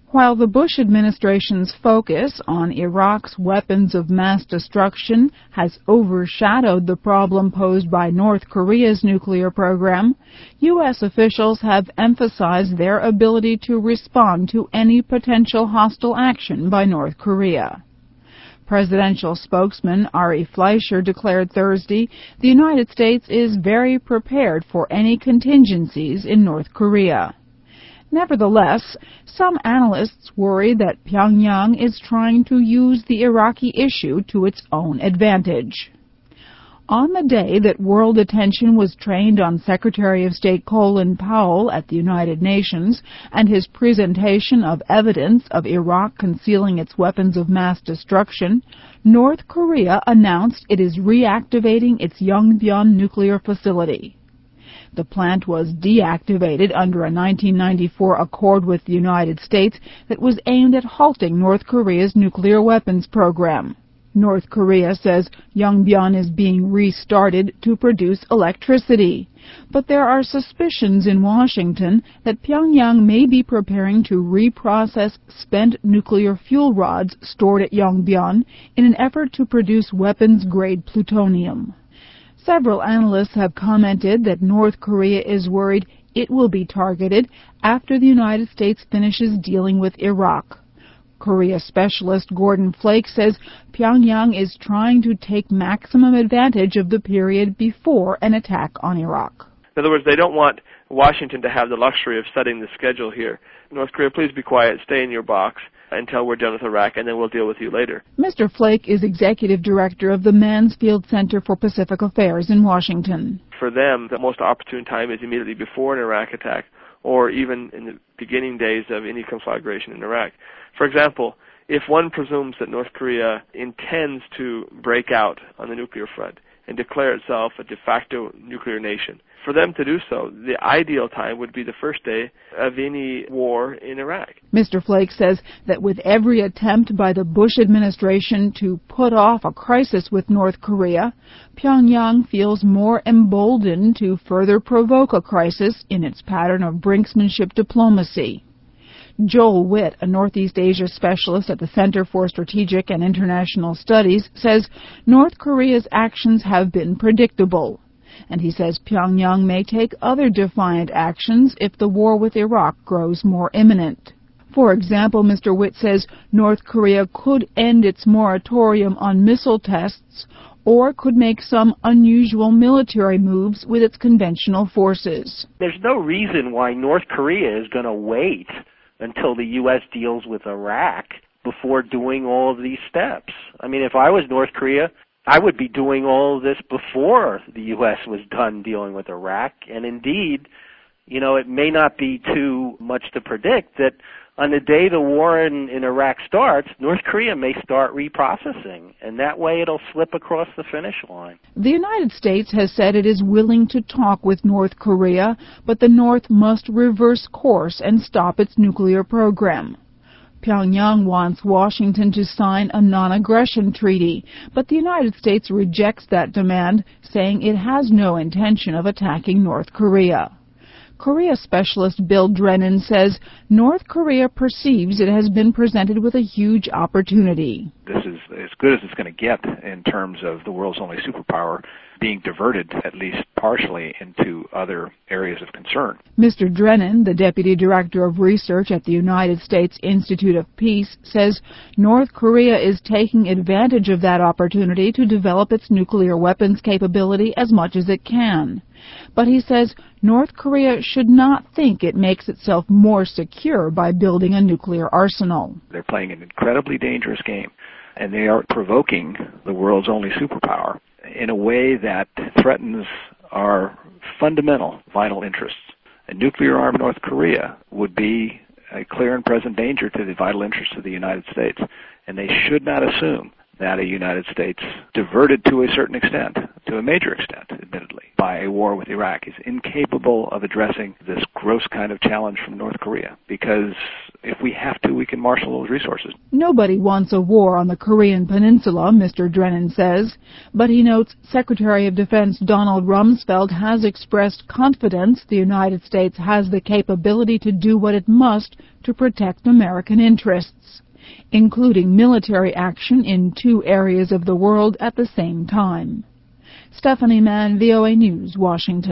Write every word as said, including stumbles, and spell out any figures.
While the Bush administration's focus on Iraq's weapons of mass destruction has overshadowed the problem posed by North Korea's nuclear program, U S officials have emphasized their ability to respond to any potential hostile action by North Korea. Presidential spokesman Ari Fleischer declared Thursday the United States is very prepared for any contingencies in North Korea. Nevertheless, some analysts worry that Pyongyang is trying to use the Iraqi issue to its own advantage. On the day that world attention was trained on Secretary of State Colin Powell at the United Nations and his presentation of evidence of Iraq concealing its weapons of mass destruction, North Korea announced it is reactivating its Yongbyon nuclear facility. The plant was deactivated under a nineteen ninety-four accord with the United States that was aimed at halting North Korea's nuclear weapons program. North Korea says Yongbyon is being restarted to produce electricity. But there are suspicions in Washington that Pyongyang may be preparing to reprocess spent nuclear fuel rods stored at Yongbyon in an effort to produce weapons-grade plutonium. Several analysts have commented that North Korea is worried it will be targeted after the United States finishes dealing with Iraq. Korea specialist Gordon Flake says Pyongyang is trying to take maximum advantage of the period before an attack on Iraq. In other words, they don't want Washington to have the luxury of setting the schedule here. North Korea, please be quiet, stay in your box until we're done with Iraq, and then we'll deal with you later. Mister Flake is executive director of the Mansfield Center for Pacific Affairs in Washington. For them, the most opportune time is immediately before an Iraq attack, or even in the beginning days of any conflagration in Iraq. For example, if one presumes that North Korea intends to break out on the nuclear front and declare itself a de facto nuclear nation, for them to do so, the ideal time would be the first day of any war in Iraq. Mister Flake says that with every attempt by the Bush administration to put off a crisis with North Korea, Pyongyang feels more emboldened to further provoke a crisis in its pattern of brinksmanship diplomacy. Joel Witt, a Northeast Asia specialist at the Center for Strategic and International Studies, says North Korea's actions have been predictable. And he says Pyongyang may take other defiant actions if the war with Iraq grows more imminent. For example, Mister Witt says North Korea could end its moratorium on missile tests or could make some unusual military moves with its conventional forces. There's no reason why North Korea is going to wait until the U S deals with Iraq before doing all of these steps. I mean, if I was North Korea, I would be doing all of this before the U S was done dealing with Iraq. And indeed, you know, it may not be too much to predict that on the day the war in, in Iraq starts, North Korea may start reprocessing, and that way it'll slip across the finish line. The United States has said it is willing to talk with North Korea, but the North must reverse course and stop its nuclear program. Pyongyang wants Washington to sign a non-aggression treaty, but the United States rejects that demand, saying it has no intention of attacking North Korea. Korea specialist Bill Drennan says North Korea perceives it has been presented with a huge opportunity. This is as good as it's going to get in terms of the world's only superpower being diverted, at least partially, into other areas of concern. Mister Drennan, the Deputy Director of Research at the United States Institute of Peace, says North Korea is taking advantage of that opportunity to develop its nuclear weapons capability as much as it can. But he says North Korea should not think it makes itself more secure by building a nuclear arsenal. They're playing an incredibly dangerous game, and they are provoking the world's only superpower in a way that threatens our fundamental vital interests. A nuclear-armed North Korea would be a clear and present danger to the vital interests of the United States, and they should not assume that a United States diverted to a certain extent, to a major extent, admittedly, by a war with Iraq is incapable of addressing this gross kind of challenge from North Korea, because if we have to, we can marshal those resources. Nobody wants a war on the Korean Peninsula, Mister Drennan says, but he notes Secretary of Defense Donald Rumsfeld has expressed confidence the United States has the capability to do what it must to protect American interests, including military action in two areas of the world at the same time. Stephanie Mann, V O A News, Washington.